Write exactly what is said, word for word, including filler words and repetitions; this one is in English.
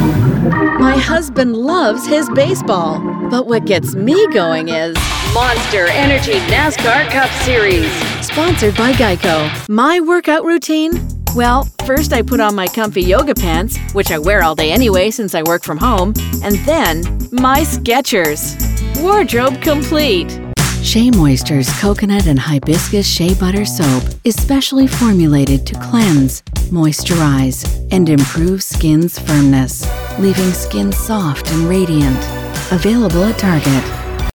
My husband loves his baseball, but what gets me going is Monster Energy NASCAR Cup Series. Sponsored by Geico. My workout routine? Well, first I put on my comfy yoga pants, which I wear all day anyway since I work from home, and then my Skechers. Wardrobe complete. Shea Moisture's coconut and hibiscus shea butter soap is specially formulated to cleanse, moisturize, and improve skin's firmness, leaving skin soft and radiant. Available at Target.